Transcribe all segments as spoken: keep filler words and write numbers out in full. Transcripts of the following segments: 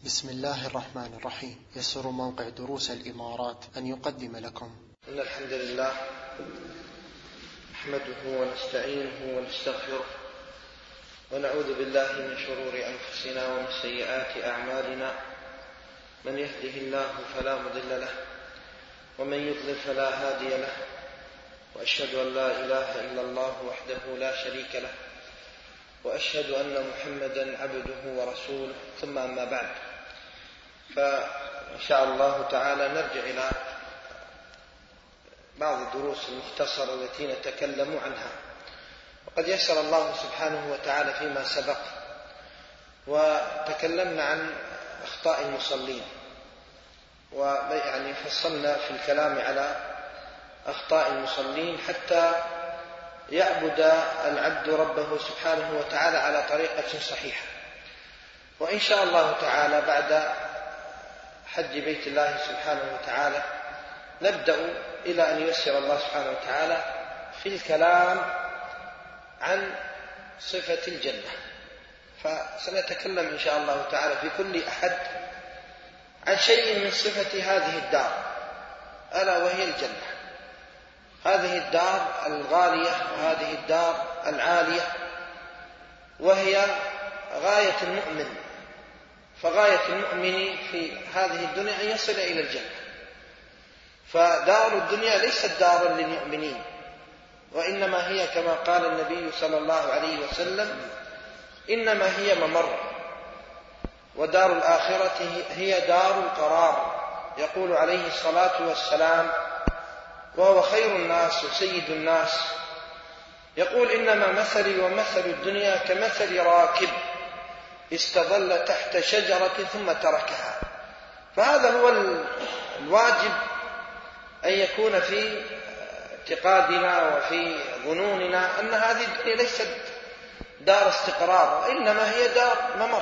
بسم الله الرحمن الرحيم. يسر موقع دروس الإمارات أن يقدم لكم إن الحمد لله نحمده ونستعينه ونستغفره ونعوذ بالله من شرور أنفسنا ومن سيئات أعمالنا. من يهده الله فلا مضل له ومن يضلل فلا هادي له، وأشهد أن لا إله إلا الله وحده لا شريك له، وأشهد أن محمدا عبده ورسوله، ثم أما بعد، فإن شاء الله تعالى نرجع إلى بعض الدروس المختصرة التي نتكلم عنها. وقد يسر الله سبحانه وتعالى فيما سبق وتكلمنا عن أخطاء المصلين، ويعني فصلنا في الكلام على أخطاء المصلين حتى يعبد العبد ربه سبحانه وتعالى على طريقة صحيحة. وإن شاء الله تعالى بعد حج بيت الله سبحانه وتعالى نبدأ إلى أن ييسر الله سبحانه وتعالى في الكلام عن صفة الجنة. فسنتكلم إن شاء الله تعالى في كل أحد عن شيء من صفة هذه الدار، ألا وهي الجنة. هذه الدار الغالية وهذه الدار العالية، وهي غاية المؤمن، فغاية المؤمن في هذه الدنيا أن يصل إلى الجنة. فدار الدنيا ليست دارا للمؤمنين، وإنما هي كما قال النبي صلى الله عليه وسلم: إنما هي ممر، ودار الآخرة هي دار القرار. يقول عليه الصلاة والسلام وهو خير الناس وسيد الناس، يقول: إنما مثلي ومثل الدنيا كمثل راكب استظل تحت شجرة ثم تركها. فهذا هو الواجب أن يكون في اعتقادنا وفي ظنوننا أن هذه الدنيا ليست دار استقرار، وإنما هي دار ممر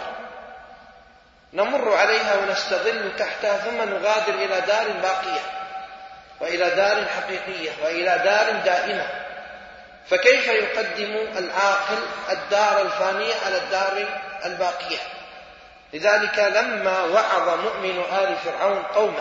نمر عليها ونستظل تحتها، ثم نغادر إلى دار باقية، وإلى دار حقيقية، وإلى دار دائمة. فكيف يقدم العاقل الدار الفانية على الدار الباقية؟ لذلك لما وعظ مؤمن آل فرعون قومه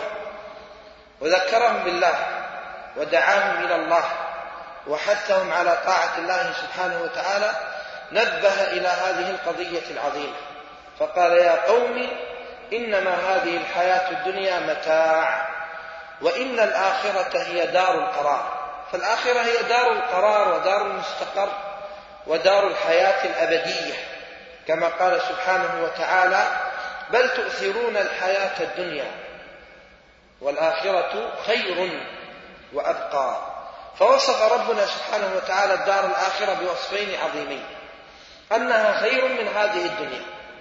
وذكرهم بالله ودعاهم إلى الله وحثهم على طاعة الله سبحانه وتعالى، نبه إلى هذه القضية العظيمة، فقال: يا قوم إنما هذه الحياة الدنيا متاع، وإن الآخرة هي دار القرار. فالآخرة هي دار القرار ودار المستقر ودار الحياة الأبدية، كما قال سبحانه وتعالى: بل تؤثرون الحياة الدنيا والآخرة خير وأبقى. فوصف ربنا سبحانه وتعالى الدار الآخرة بوصفين عظيمين: أنها خير من هذه الدنيا،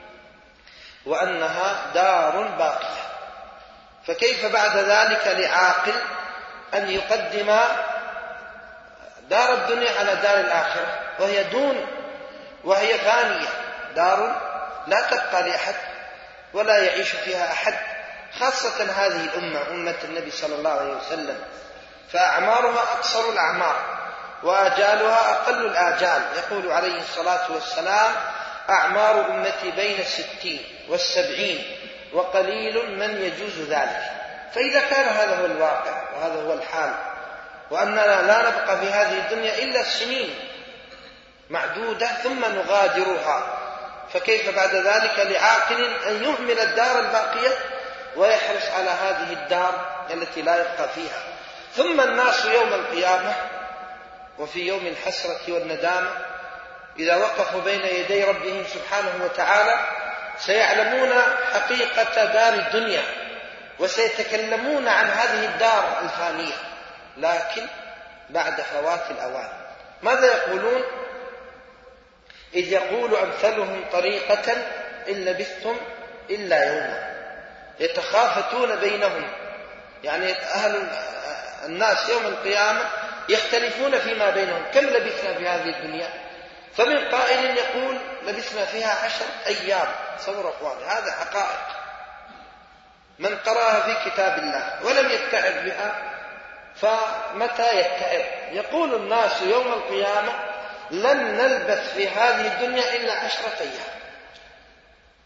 وأنها دار باقية. فكيف بعد ذلك لعاقل أن يقدم دار الدنيا على دار الآخرة، وهي دون، وهي فانية، دار لا تبقى لأحد ولا يعيش فيها أحد، خاصة هذه الأمة، أمة النبي صلى الله عليه وسلم، فأعمارها أقصر الأعمار وآجالها أقل الآجال. يقول عليه الصلاة والسلام: أعمار أمتي بين الستين والسبعين وقليل من يجوز ذلك. فإذا كان هذا هو الواقع وهذا هو الحال، وأننا لا نبقى في هذه الدنيا إلا سنين معدودة ثم نغادرها، فكيف بعد ذلك لعاقل أن يهمل الدار الباقية ويحرص على هذه الدار التي لا يبقى فيها؟ ثم الناس يوم القيامة وفي يوم الحسرة والندامة إذا وقفوا بين يدي ربهم سبحانه وتعالى سيعلمون حقيقة دار الدنيا، وسيتكلمون عن هذه الدار الفانية، لكن بعد فوات الأوان. ماذا يقولون؟ إذ يقول أمثلهم طريقة إن لبثتم إلا يوما. يتخافتون بينهم، يعني أهل الناس يوم القيامة يختلفون فيما بينهم: كم لبثنا في هذه الدنيا؟ فمن قائل يقول: لبثنا فيها عشر أيام. صور أخواني، هذا حقائق من قرأها في كتاب الله ولم يتعظ بها، فمتى يتعظ؟ يقول الناس يوم القيامة: لن نلبث في هذه الدنيا إلا عشرة أيام.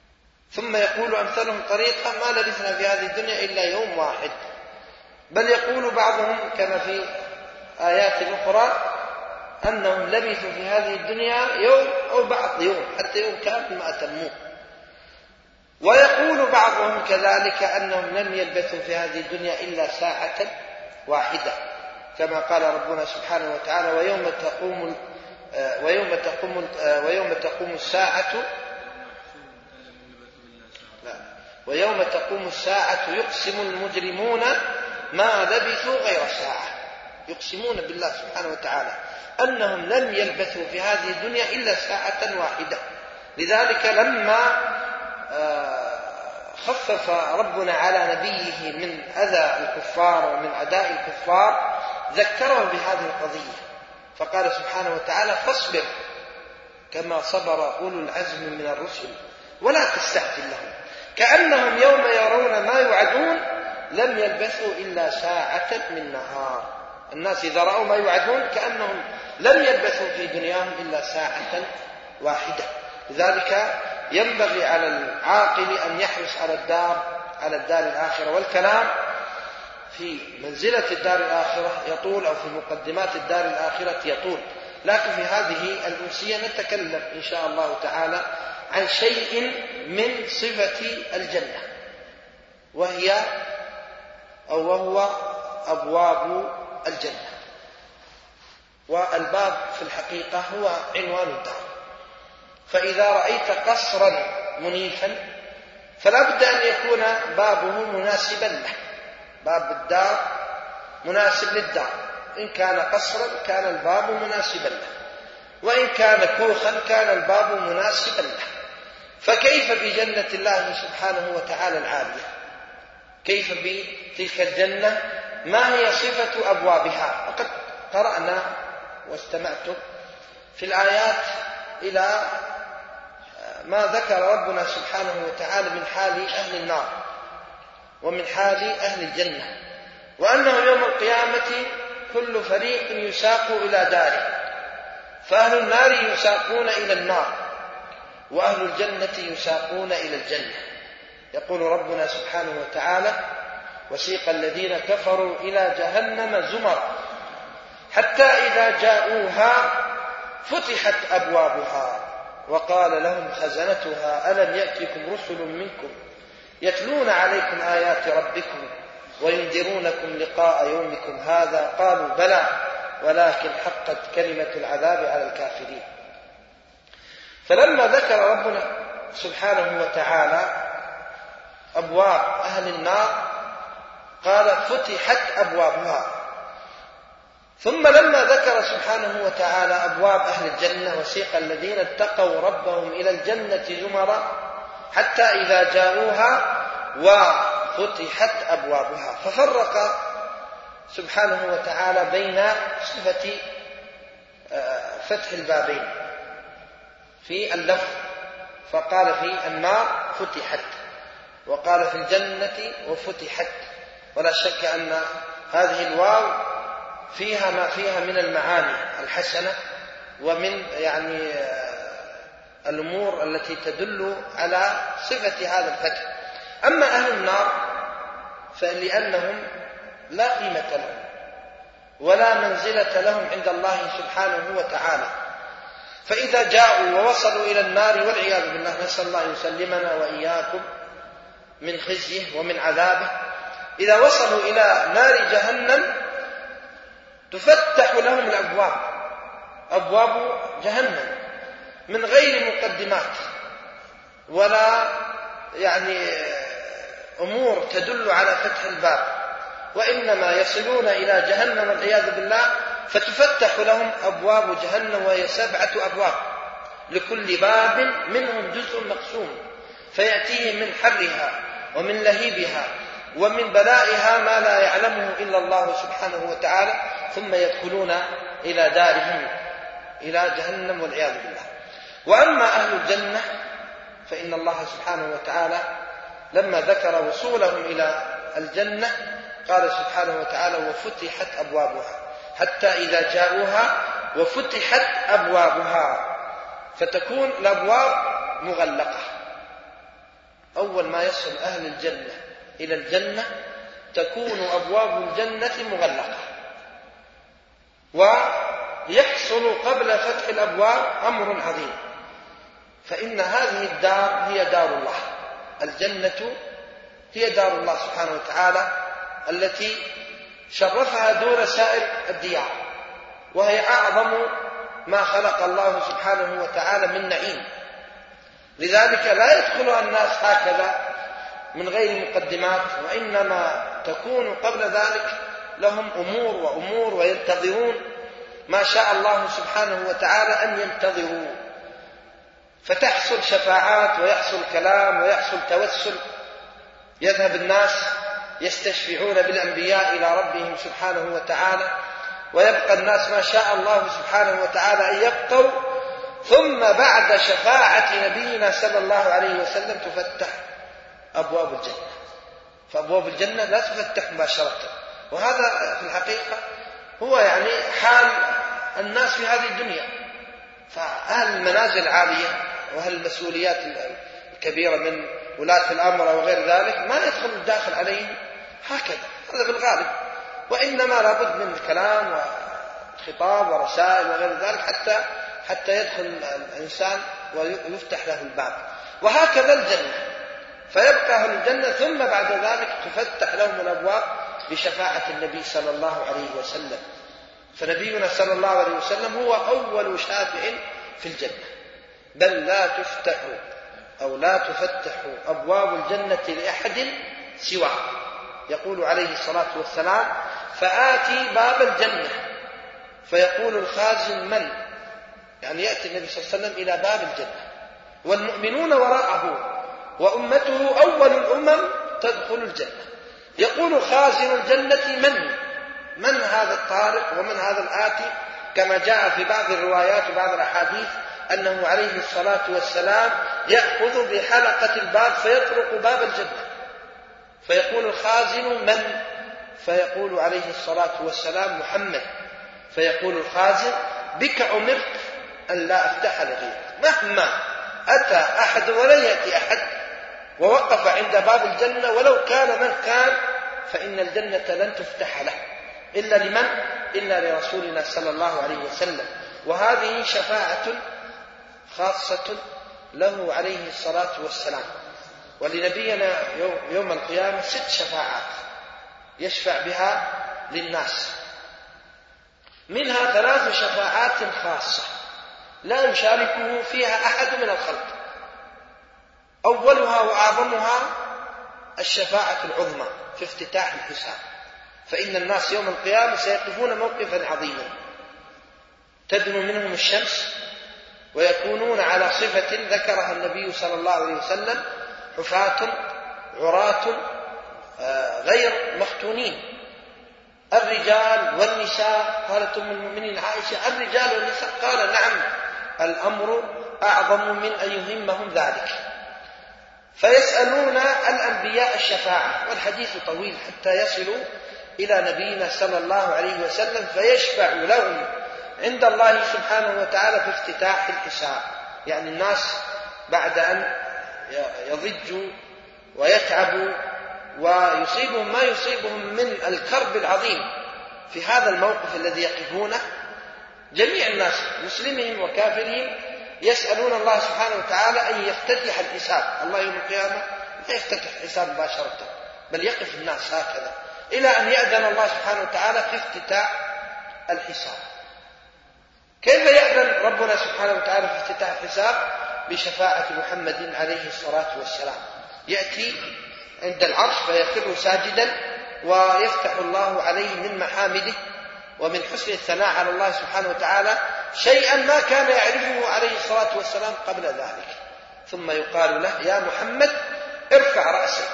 ثم يقول أمثلهم طريقة ما لبثنا في هذه الدنيا إلا يوم واحد. بل يقول بعضهم كما في آيات أخرى أنهم لبثوا في هذه الدنيا يوم أو بعض يوم، حتى يوم كامل ما أتموه. ويقول بعضهم كذلك أنهم لم يلبثوا في هذه الدنيا إلا ساعة واحدة، كما قال ربنا سبحانه وتعالى ويوم تقوم ويوم تقوم ويوم تقوم الساعة لا ويوم تقوم الساعة يقسم المجرمون ما لبثوا غير ساعة. يقسمون بالله سبحانه وتعالى أنهم لم يلبثوا في هذه الدنيا إلا ساعة واحدة. لذلك لما خفف ربنا على نبيه من أذى الكفار ومن أداء الكفار ذكره بهذه القضية، فقال سبحانه وتعالى فاصبر كما صبر أولو العزم من الرسل ولا تستعجل لهم، كأنهم يوم يرون ما يوعدون لم يلبثوا إلا ساعة من نهار. الناس إذا رأوا ما يوعدون كأنهم لم يلبثوا في دنياهم إلا ساعة واحدة. لذلك ينبغي على العاقل أن يحرص على الدار على الدار الآخرة. والكلام في منزلة الدار الآخرة يطول، أو في مقدمات الدار الآخرة يطول، لكن في هذه الأمسية نتكلم إن شاء الله تعالى عن شيء من صفة الجنة، وهي أو وهو أبواب الجنة. والباب في الحقيقة هو عنوان الدار. فإذا رأيت قصرا منيفا فلا بد أن يكون بابه مناسبا له. باب الدار مناسب للدار، إن كان قصرا كان الباب مناسبا له، وإن كان كوخا كان الباب مناسبا له. فكيف بجنة الله سبحانه وتعالى العالية؟ كيف بتلك الجنة؟ ما هي صفة أبوابها؟ وقد قرأنا واستمعتم في الآيات إلى ما ذكر ربنا سبحانه وتعالى من حال أهل النار ومن حال أهل الجنة، وأنه يوم القيامة كل فريق يساق إلى داره، فأهل النار يساقون إلى النار وأهل الجنة يساقون إلى الجنة. يقول ربنا سبحانه وتعالى وسيق الذين كفروا إلى جهنم زمرا حتى إذا جاءوها فتحت أبوابها وقال لهم خزنتها ألم يأتكم رسل منكم يتلون عليكم آيات ربكم وينذرونكم لقاء يومكم هذا قالوا بلى ولكن حقت كلمة العذاب على الكافرين. فلما ذكر ربنا سبحانه وتعالى أبواب أهل النار قال فتحت أبوابها، ثم لما ذكر سبحانه وتعالى أبواب أهل الجنة وسيق الذين اتقوا ربهم إلى الجنة زمرا حتى إذا جاءوها وفتحت أبوابها، ففرق سبحانه وتعالى بين صفة فتح البابين في اللفظ، فقال في النار فتحت وقال في الجنة وفتحت. ولا شك أن هذه الواو فيها ما فيها من المعاني الحسنة ومن يعني الأمور التي تدل على صفة هذا الفتح. أما أهل النار فلأنهم لا قيمة لهم ولا منزلة لهم عند الله سبحانه وتعالى، فإذا جاءوا ووصلوا إلى النار والعياذ بالله نسأل الله يسلمنا وإياكم من خزيه ومن عذابه، إذا وصلوا إلى نار جهنم تفتح لهم الأبواب، أبواب جهنم من غير مقدمات ولا يعني أمور تدل على فتح الباب، وإنما يصلون إلى جهنم والعياذ بالله فتفتح لهم أبواب جهنم، وهي سبعة أبواب لكل باب منهم جزء مقسوم، فيأتيه من حرها ومن لهيبها ومن بلائها ما لا يعلمه إلا الله سبحانه وتعالى، ثم يدخلون إلى دارهم إلى جهنم والعياذ بالله. وأما أهل الجنة فإن الله سبحانه وتعالى لما ذكر وصولهم إلى الجنة قال سبحانه وتعالى وفتحت أبوابها حتى إذا جاءوها وفتحت أبوابها، فتكون الأبواب مغلقة أول ما يصل أهل الجنة إلى الجنة تكون أبواب الجنة مغلقة، ويحصل قبل فتح الأبواب أمر عظيم، فإن هذه الدار هي دار الله. الجنة هي دار الله سبحانه وتعالى التي شرفها دون سائر الديار، وهي أعظم ما خلق الله سبحانه وتعالى من نعيم. لذلك لا يدخلها الناس هكذا من غير مقدمات، وإنما تكون قبل ذلك لهم أمور وأمور، وينتظرون ما شاء الله سبحانه وتعالى أن ينتظروا، فتحصل شفاعات ويحصل كلام ويحصل توسل، يذهب الناس يستشفعون بالأنبياء إلى ربهم سبحانه وتعالى، ويبقى الناس ما شاء الله سبحانه وتعالى أن يبقوا، ثم بعد شفاعة نبينا صلى الله عليه وسلم تفتح أبواب الجنة. فأبواب الجنة لا تفتح مباشرة، وهذا في الحقيقة هو يعني حال الناس في هذه الدنيا. فأهل المنازل العالية وأهل المسؤوليات الكبيرة من ولاة الأمر وغير ذلك ما يدخل الداخل عليهم هكذا، هذا في الغالب، وإنما لابد من الكلام وخطاب ورسائل وغير ذلك حتى حتى يدخل الإنسان ويفتح له الباب. وهكذا الجنة، فيبقى أهل الجنة ثم بعد ذلك تفتح لهم الأبواب بشفاعة النبي صلى الله عليه وسلم. فنبينا صلى الله عليه وسلم هو أول شافع في الجنة، بل لا تفتح أو لا تفتح أبواب الجنة لأحد سواه. يقول عليه الصلاة والسلام: فآتي باب الجنة فيقول الخازن من؟ يعني يأتي النبي صلى الله عليه وسلم إلى باب الجنة والمؤمنون وراءه، وأمته أول الأمم تدخل الجنة. يقول خازن الجنة: من؟ من هذا الطارق ومن هذا الآتي؟ كما جاء في بعض الروايات وبعض الأحاديث أنه عليه الصلاة والسلام يأخذ بحلقة الباب فيطرق باب الجنة، فيقول الخازن: من؟ فيقول عليه الصلاة والسلام: محمد. فيقول الخازن: بك أمرت أن لا أفتح لغيرك. مهما أتى أحد ولن يأتي أحد ووقف عند باب الجنة ولو كان من كان، فإن الجنة لن تفتح له إلا لمن؟ إلا لرسولنا صلى الله عليه وسلم. وهذه شفاعة خاصة له عليه الصلاة والسلام. ولنبينا يوم القيامة ست شفاعات يشفع بها للناس، منها ثلاث شفاعات خاصة لا يشاركه فيها أحد من الخلق. أولها وأعظمها الشفاعة العظمى في افتتاح الحساب، فإن الناس يوم القيامة سيقفون موقفا عظيما تدنو منهم الشمس، ويكونون على صفة ذكرها النبي صلى الله عليه وسلم: حفاة عراة غير مختونين. الرجال والنساء. قالت أم المؤمنين عائشة: الرجال والنساء؟ قال: نعم، الأمر أعظم من أن يهمهم ذلك. فيسألون الأنبياء الشفاعة، والحديث طويل حتى يصلوا إلى نبينا صلى الله عليه وسلم فيشفع لهم عند الله سبحانه وتعالى في افتتاح الحساب. يعني الناس بعد أن يضجوا ويتعبوا ويصيبهم ما يصيبهم من الكرب العظيم في هذا الموقف الذي يقفونه، جميع الناس مسلمين وكافرين يسألون الله سبحانه وتعالى أن يفتتح الحساب. الله يوم القيامة لا يفتتح الحساب مباشرة، بل يقف الناس هكذا إلى أن يأذن الله سبحانه وتعالى في افتتاح الحساب. كيف يأذن ربنا سبحانه وتعالى في افتتاح الحساب؟ بشفاعة محمد عليه الصلاة والسلام. يأتي عند العرش فيخر ساجدا ويفتح الله عليه من محامده ومن حسن الثناء على الله سبحانه وتعالى شيئا ما كان يعرفه عليه الصلاة والسلام قبل ذلك، ثم يقال له: يا محمد ارفع رأسك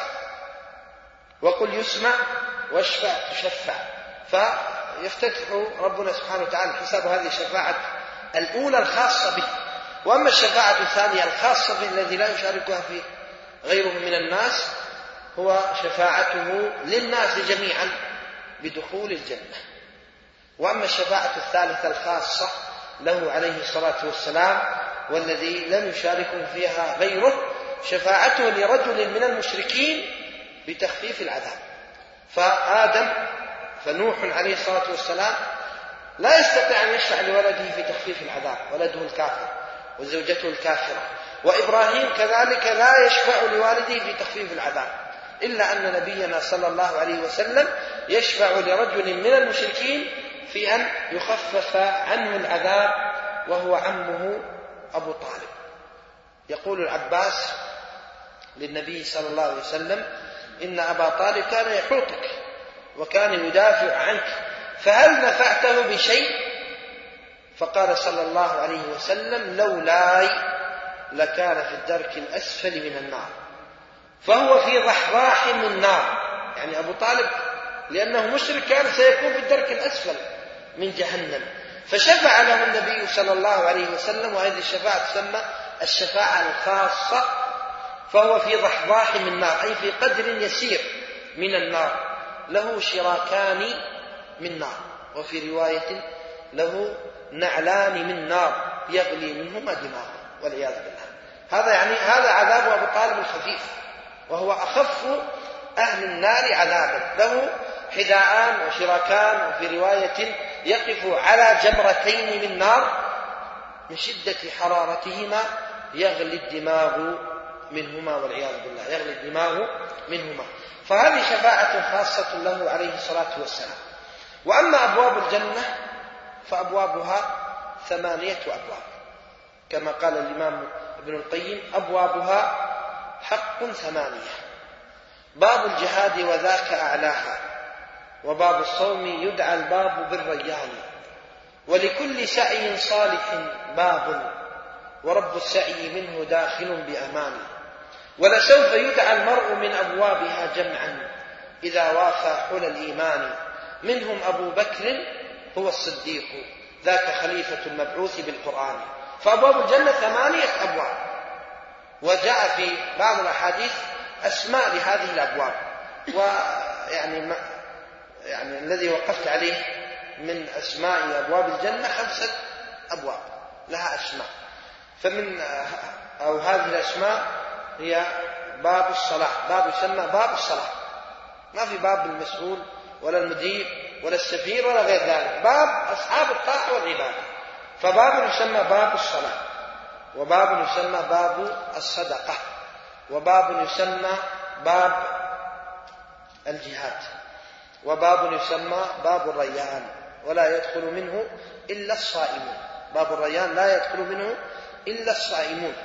وقل يسمع واشفع تشفع. فيفتتح ربنا سبحانه وتعالى الحساب. هذه الشفاعة الأولى الخاصة به. وأما الشفاعة الثانية الخاصة به الذي لا يشاركها فيه غيره من الناس هو شفاعته للناس جميعا بدخول الجنة. وأما الشفاعة الثالثة الخاصة له عليه الصلاة والسلام والذي لم يشاركه فيها غيره شفاعته لرجل من المشركين بتخفيف العذاب. فآدم فنوح عليه الصلاة والسلام لا يستطيع أن يشفع لولده في تخفيف العذاب، ولده الكافر وزوجته الكافرة، وإبراهيم كذلك لا يشفع لوالده في تخفيف العذاب، إلا أن نبينا صلى الله عليه وسلم يشفع لرجل من المشركين في أن يخفف عنه العذاب، وهو عمه أبو طالب. يقول العباس للنبي صلى الله عليه وسلم: إن أبا طالب كان يحوطك وكان يدافع عنك، فهل نفعته بشيء؟ فقال صلى الله عليه وسلم: لولاي لكان في الدرك الأسفل من النار. فهو في ضحضاح من نار، يعني أبو طالب لأنه مشرك كان سيكون في الدرك الأسفل من جهنم، فشفع له النبي صلى الله عليه وسلم، وهذه الشفاعة تسمى الشفاعة الخاصة. فهو في ضحضاح من نار، أي في قدر يسير من النار، له شراكان من نار، وفي رواية له نعلان من نار يغلي منهما دماغه، والعياذ بالله. هذا يعني هذا عذاب أبو طالب الخفيف، وهو أخف أهل النار عذابا، له حذاءان وشراكان، وفي رواية يقف على جمرتين من نار من شدة حرارتهما يغلي الدماغ منهما، والعياذ بالله، يغلي الدماغ منهما. فهذه شفاعة خاصة له عليه الصلاة والسلام. وأما أبواب الجنة فأبوابها ثمانية أبواب، كما قال الإمام ابن القيم: أبوابها حق ثمانية: باب الجهاد وذاك أعلاها، وباب الصوم يدعى الباب بالريان، ولكل سعي صالح باب، ورب السعي منه داخل بأمان، ولسوف يدعى المرء من أبوابها جمعا إذا وافى حلى الإيمان، منهم أبو بكر هو الصديق ذاك خليفة المبعوث بالقرآن. فأبواب الجنة ثمانية أبواب، وجاء في بعض الأحاديث أسماء لهذه الأبواب، ويعني ما يعني الذي وقفت عليه من أسماء أبواب الجنة خمسة أبواب لها أسماء. فمن أو هذه الأسماء هي باب الصلاة، باب يسمى باب الصلاة، ما في باب المسؤول ولا المدير ولا السفير ولا غير ذلك، باب أصحاب الطاعة والعبادة. فباب يسمى باب الصلاة، وباب يسمى باب الصدقة، وباب يسمى باب الجهاد، وباب يسمى باب الريان ولا يدخل منه إلا الصائمون. باب الريان لا يدخل منه إلا الصائمون.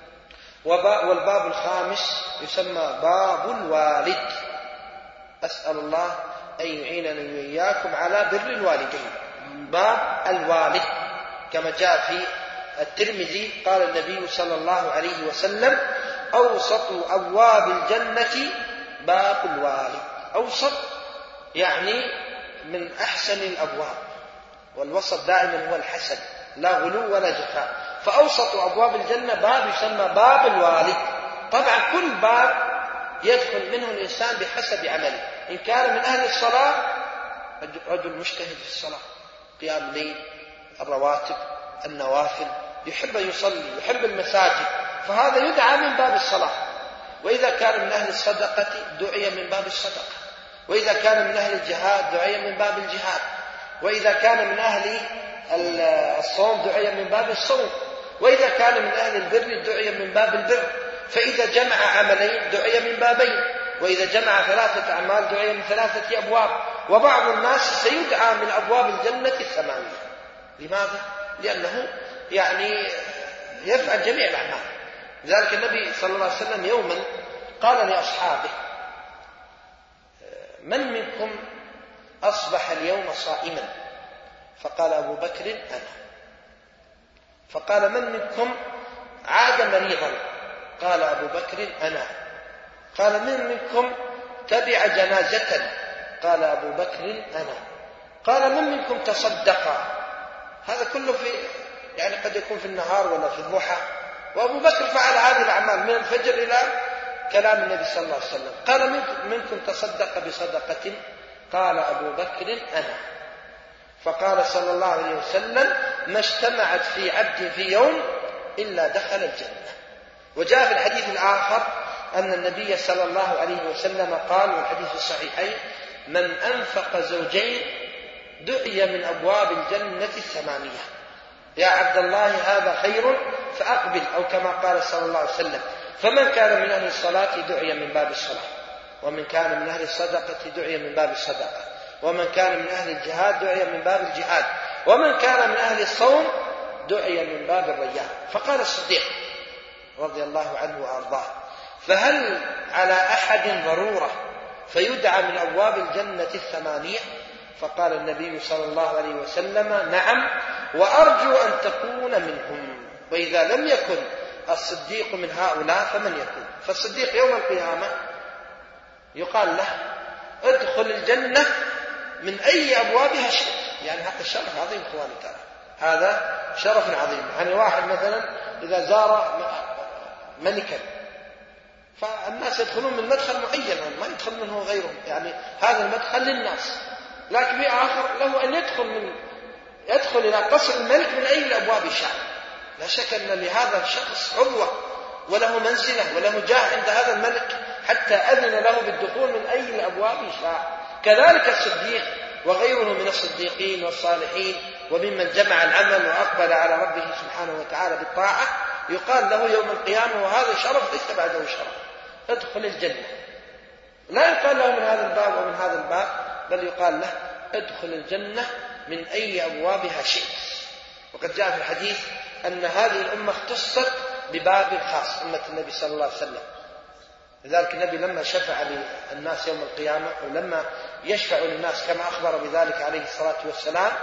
والباب الخامس يسمى باب الوالد، أسأل الله أن يعينني وإياكم على بر الوالدين. باب الوالد كما جاء في الترمذي قال النبي صلى الله عليه وسلم: أوسط أبواب الجنة باب الوالد. أوسط يعني من أحسن الأبواب، والوسط دائما هو الحسن، لا غلو ولا جفاء. فأوسط أبواب الجنة باب يسمى باب الوالد. طبعا كل باب يدخل منه الإنسان بحسب عمله، إن كان من أهل الصلاة رجل مجتهد في الصلاة، قيام الليل، الرواتب، النوافل، يحب يصلي، يحب المساجد، فهذا يدعى من باب الصلاة. وإذا كان من أهل الصدقة دعي من باب الصدقة، وإذا كان من أهل الجهاد دعي من باب الجهاد، وإذا كان من أهل الصوم دعي من باب الصوم، وإذا كان من أهل البر دعي من باب البر. فإذا جمع عملين دعي من بابين، وإذا جمع ثلاثة أعمال دعي من ثلاثة أبواب. وبعض الناس سيدعى من أبواب الجنة الثمانية. لماذا؟ لأنه يعني يفعل جميع الأعمال. لذلك النبي صلى الله عليه وسلم يوما قال لأصحابه: من منكم أصبح اليوم صائما؟ فقال أبو بكر: أنا. فقال: من منكم عاد مريضا؟ قال أبو بكر: أنا. قال: من منكم تبع جنازة؟ قال أبو بكر: أنا. قال: من منكم تصدق؟ هذا كله في يعني قد يكون في النهار ولا في الضحى، وأبو بكر فعل هذه الأعمال من الفجر إلى كلام النبي صلى الله عليه وسلم. قال: منكم تصدق بصدقة؟ قال أبو بكر: أنا. فقال صلى الله عليه وسلم: ما اجتمعت في عبد في يوم إلا دخل الجنة. وجاء في الحديث الآخر أن النبي صلى الله عليه وسلم قال، والحديث في الصحيحين: من أنفق زوجين دعي من أبواب الجنة الثمانية. يا عبد الله هذا خير فأقبل، أو كما قال صلى الله عليه وسلم. فمن كان من أهل الصلاة دعي من باب الصلاة، ومن كان من أهل الصدقة دعي من باب الصدقة، ومن كان من أهل الجهاد دعي من باب الجهاد، ومن كان من أهل الصوم دعي من باب الريان. فقال الصديق رضي الله عنه وأرضاه: فهل على أحد ضرورة فيدعى من أبواب الجنة الثمانية؟ فقال النبي صلى الله عليه وسلم: نعم، وأرجو أن تكون منهم. وإذا لم يكن الصديق من هؤلاء فمن يكون؟ فالصديق يوم القيامة يقال له: ادخل الجنة من أي أبوابها شئت. يعني هذا الشرف عظيم إخواني تعالى، هذا شرف عظيم. يعني واحد مثلا إذا زار ملكا فالناس يدخلون من مدخل معين ما يدخل منه غيرهم، يعني هذا المدخل للناس، لكن في آخر له أن يدخل من يدخل إلى قصر الملك من أي الأبواب شاء. لا شك أن لهذا الشخص عروة وله منزلة وله جاه عند هذا الملك حتى أذن له بالدخول من أي الأبواب شاء. كذلك الصديق وغيره من الصديقين والصالحين وممن جمع العمل وأقبل على ربه سبحانه وتعالى بالطاعة يقال له يوم القيامة، وهذا شرف ليس بعده شرف: ادخل الجنة. لا يقال له من هذا الباب ومن هذا الباب، بل يقال له: ادخل الجنة من أي أبوابها شئت. وقد جاء في الحديث أن هذه الأمة اختصت بباب خاص، أمة النبي صلى الله عليه وسلم. لذلك النبي لما شفع للناس يوم القيامة، ولما يشفع للناس كما أخبر بذلك عليه الصلاة والسلام،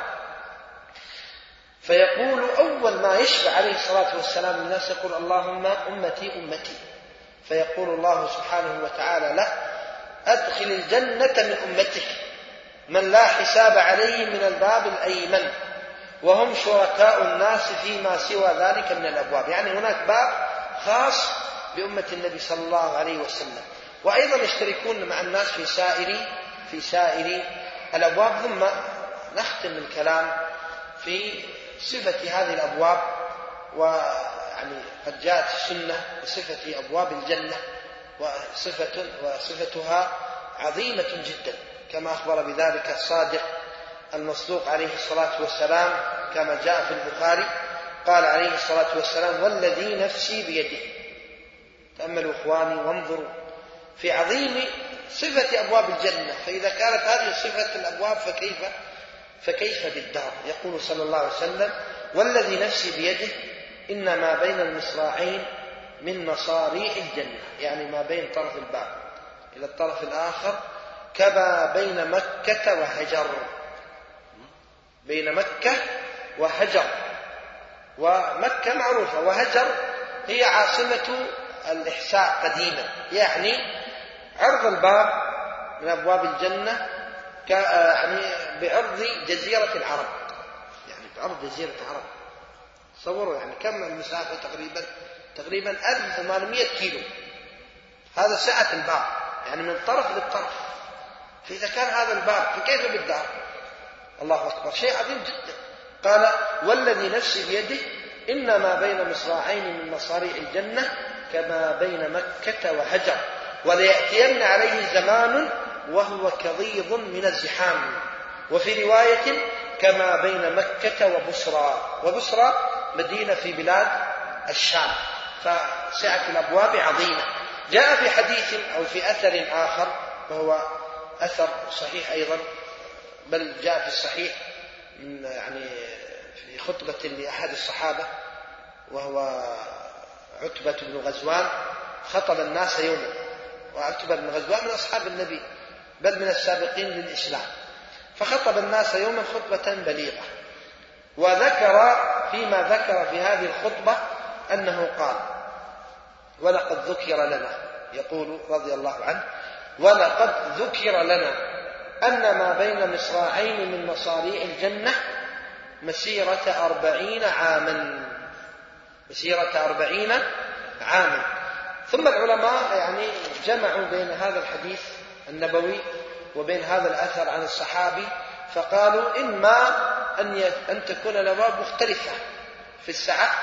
فيقول أول ما يشفع عليه الصلاة والسلام للناس يقول: اللهم أمتي أمتي. فيقول الله سبحانه وتعالى له: أدخل الجنة من أمتك من لا حساب عليه من الباب الأيمن، وهم شركاء الناس فيما سوى ذلك من الأبواب. يعني هناك باب خاص بأمة النبي صلى الله عليه وسلم، وأيضا يشتركون مع الناس في سائر في سائر الأبواب. ثم نختم الكلام في صفة هذه الأبواب. ويعني قد جاءت السنة بصفة أبواب الجنة، وصفة وصفتها عظيمة جدا كما أخبر بذلك الصادق المصدوق عليه الصلاة والسلام، كما جاء في البخاري قال عليه الصلاة والسلام: والذي نفسي بيده. تأملوا إخواني وانظروا في عظيم صفة أبواب الجنة. فإذا كانت هذه صفة الأبواب فكيف فكيف بالدار؟ يقول صلى الله عليه وسلم: والذي نفسي بيده إن ما بين المصراعين من مصاريع الجنة، يعني ما بين طرف الباب إلى الطرف الآخر كما بين مكة وهجر. بين مكة وهجر، ومكة معروفة، وهجر هي عاصمة الإحساء قديما، يعني عرض الباب من أبواب الجنة يعني بعرض جزيرة العرب، يعني بعرض جزيرة العرب. تصوروا يعني كم المسافة؟ تقريبا تقريبا ألف وثمانمائة كيلو. هذا سعة الباب، يعني من طرف للطرف. فإذا كان هذا الباب فكيف بالدار؟ الله أكبر، شيء عظيم جدا. قال: والذي نفسي بيده إن ما بين مصراعين من مصاريع الجنة كما بين مكة وهجر، وليأتين عليه زمان وهو كضيض من الزحام. وفي رواية: كما بين مكة وبصرى. وبصرى مدينة في بلاد الشام. فسعة الأبواب عظيمة. جاء في حديث أو في أثر آخر، وهو أثر صحيح أيضا، بل جاء في الصحيح من يعني في خطبة لأحد الصحابة وهو عتبة بن غزوان، خطب الناس يوما. وعتبة بن غزوان من أصحاب النبي، بل من السابقين للإسلام. فخطب الناس يوما خطبة بليغة، وذكر فيما ذكر في هذه الخطبة أنه قال: ولقد ذكر لنا، يقول رضي الله عنه: ولقد ذكر لنا أن ما بين مصراعين من مصاريع الجنة مسيرة أربعين عاما. مسيرة أربعين عاما. ثم العلماء يعني جمعوا بين هذا الحديث النبوي وبين هذا الأثر عن الصحابي، فقالوا: إما أن أن تكون الأبواب مختلفة في السعة،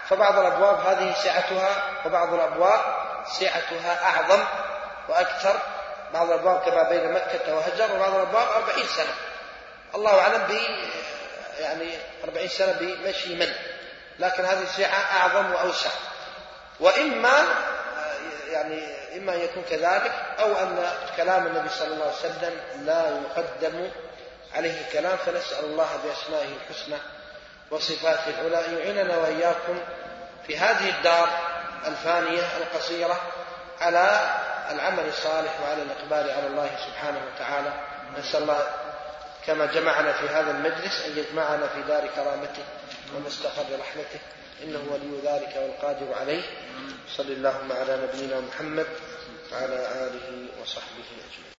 فبعض الأبواب هذه سعتها، وبعض الأبواب سعتها أعظم وأكثر. بعض الأبواب كما بين مكة وهجر، وبعض الأبواب أربعين سنة، الله أعلم به، يعني أربعين سنة بمشي من، لكن هذه السعة أعظم وأوسع. وإما يعني إما أن يكون كذلك، أو أن كلام النبي صلى الله عليه وسلم لا يقدم عليه كلام، فنسأل الله بأسمائه الحسنى وصفاته العلى أن يعيننا وإياكم في هذه الدار الفانية القصيرة على العمل الصالح وعلى الإقبال على الله سبحانه وتعالى. نسأل الله كما جمعنا في هذا المجلس أن يجمعنا في دار كرامته ومستقر رحمته، إنه ولي ذلك والقادر عليه. صلى اللهم على نبينا محمد وعلى آله وصحبه أجمعين.